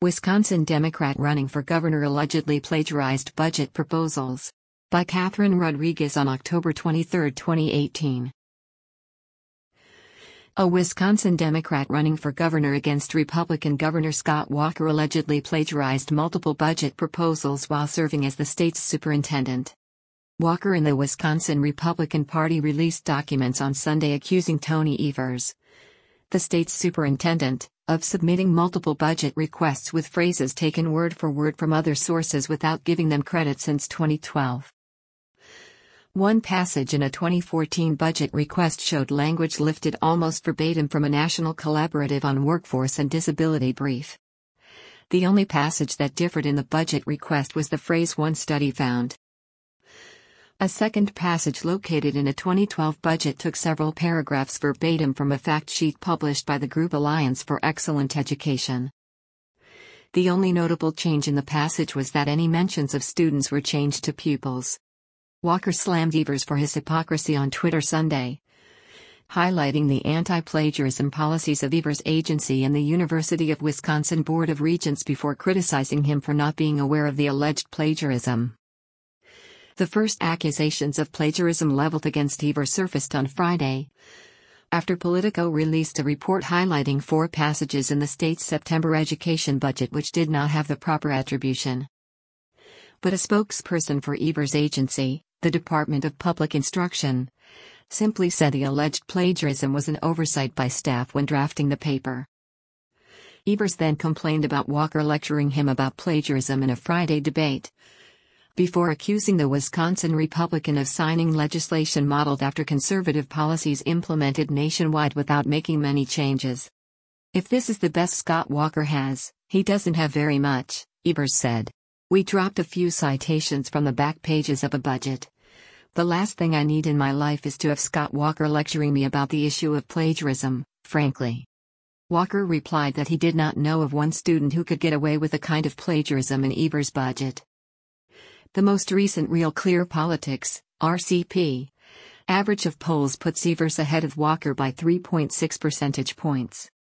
Wisconsin Democrat running for governor allegedly plagiarized budget proposals. By Catherine Rodriguez on October 23, 2018. A Wisconsin Democrat running for governor against Republican Governor Scott Walker allegedly plagiarized multiple budget proposals while serving as the state's superintendent. Walker and the Wisconsin Republican Party released documents on Sunday accusing Tony Evers, the state's superintendent, of submitting multiple budget requests with phrases taken word for word from other sources without giving them credit since 2012. One passage in a 2014 budget request showed language lifted almost verbatim from a National Collaborative on Workforce and Disability brief. The only passage that differed in the budget request was the phrase "one study found." A second passage located in a 2012 budget took several paragraphs verbatim from a fact sheet published by the group Alliance for Excellent Education. The only notable change in the passage was that any mentions of students were changed to pupils. Walker slammed Evers for his hypocrisy on Twitter Sunday, highlighting the anti-plagiarism policies of Evers' agency and the University of Wisconsin Board of Regents before criticizing him for not being aware of the alleged plagiarism. The first accusations of plagiarism leveled against Evers surfaced on Friday, after Politico released a report highlighting 4 passages in the state's September education budget which did not have the proper attribution. But a spokesperson for Evers' agency, the Department of Public Instruction, simply said the alleged plagiarism was an oversight by staff when drafting the paper. Evers then complained about Walker lecturing him about plagiarism in a Friday debate, before accusing the Wisconsin Republican of signing legislation modeled after conservative policies implemented nationwide without making many changes. "If this is the best Scott Walker has, he doesn't have very much," Evers said. "We dropped a few citations from the back pages of a budget. The last thing I need in my life is to have Scott Walker lecturing me about the issue of plagiarism, frankly." Walker replied that he did not know of one student who could get away with the kind of plagiarism in Evers' budget. The most recent Real Clear Politics, RCP, average of polls puts Evers ahead of Walker by 3.6 percentage points.